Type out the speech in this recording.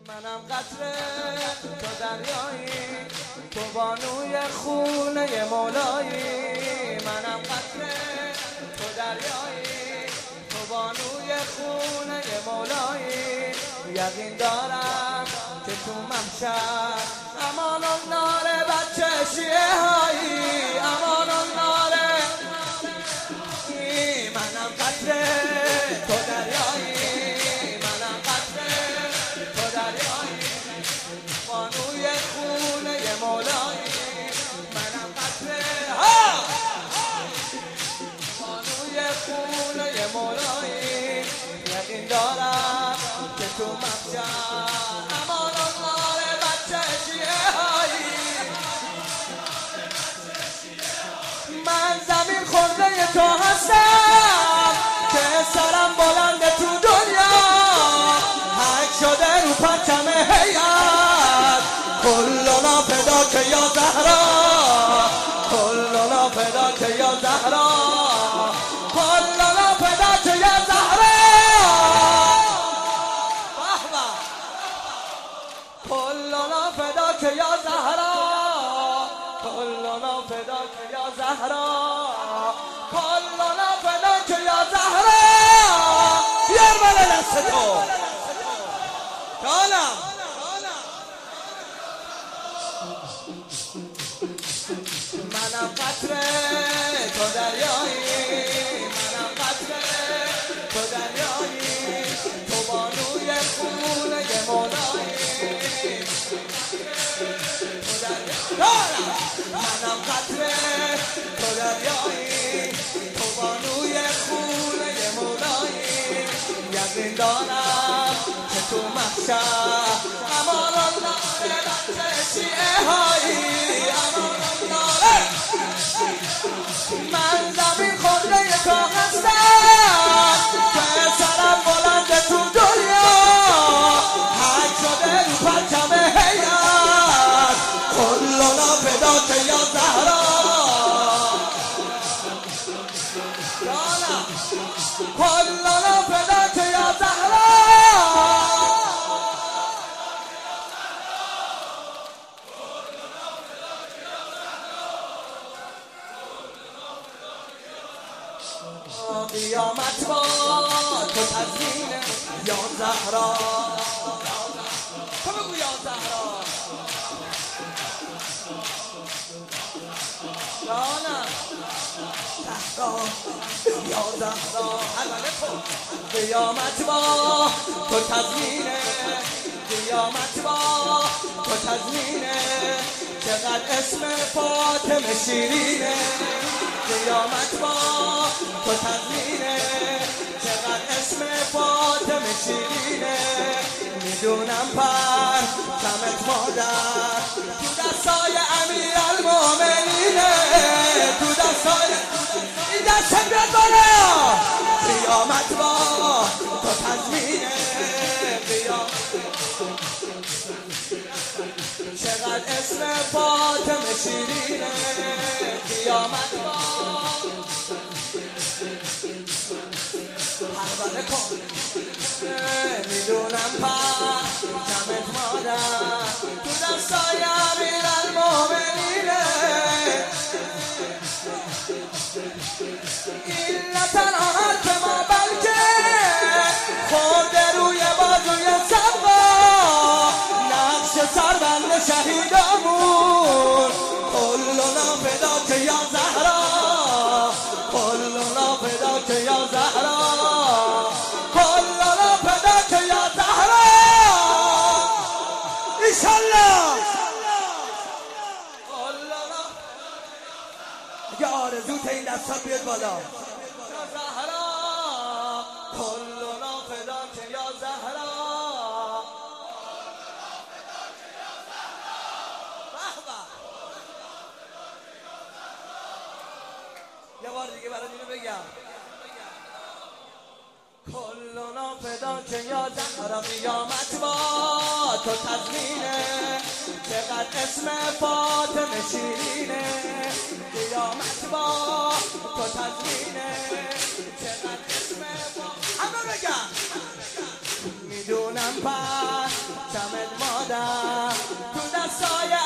منم قطره تو دریایی، تو بانوی خونه مولایی. منم قطره تو دریایی، تو بانوی خونه مولایی. یقین دارم که تو محشر امان النار بچه شیعه هایی، امان النار. منم قطره تو دریایی، منم قطره تو دریایی، بانوی خونه مولایی. منم قطره بانوی خونه مولایی. یقین دارم که تو محشر امان النار بچه شیعه هایی. من زمین خورده تو هستم که سرم بلنده تو دنیا، حک شده رو پرچم هیئت. کلنا فداک یا زهرا، کلنا فداک یا زهرا، کلنا فداک یا زهرا. کلنا فداک یا زهرا، کلنا فداک یا زهرا، کلنا فداک یا زهرا. بیار بالا دست تو کالم. منم قطره تو دریایی، منم قطره تو دریایی، تو بانوی خونه مولایی. منم قطره تو دریایی، تو بانوی خونه مولایی. یقین دارم که تو محشر امان النار بچه شیعه هایی، امان النار. من زمین خورده تو هستم که سرم بلنده تو دنیا، حک شده رو پرچم هیئت. کلنا فداک یا زهرا، کلنا فداک یا زهرا. قیامت با تو تزیینه یا زهرا، تو بگو یا زهرا. جانم زهرا یا زهرا، قیامت با تو تزیینه، قیامت با تو تزیینه. چقدر اسم فاطمه شیرینه، قیامت با تو تزیینه. چقدر اسم فاطمه شیرینه. میدونم پر کمت مادر تو دستای امیرالمومنینه، تو دستای این دست بیاد بالا. قیامت با تو تزیینه، چقدر اسم فاطمه شیرینه. قیامت با پرونده کن، میدونم پر کمت مادر تو دستای امیرالمومنینه. این نه تنها حرف ما بلکه خورده روی بازوی صفا، نقش سربند شهیدامون. کلنا فداک یا زهرا، کلنا فداک یا زهرا، کلنا فداک یا زهرا. ایشالله اگه آرزوت این دستات بیاد بالا. یا زهرا، کلنا فداک یا زهرا. یه بار دیگه برای اینو بگم. کلنا فداک یا زهرا. قیامت با تو تزیینه، چقدر اسم فاطمه شیرینه. قیامت با تو تزیینه، چقدر اسم همه بگم. میدونم پس چمت مادر تو دستای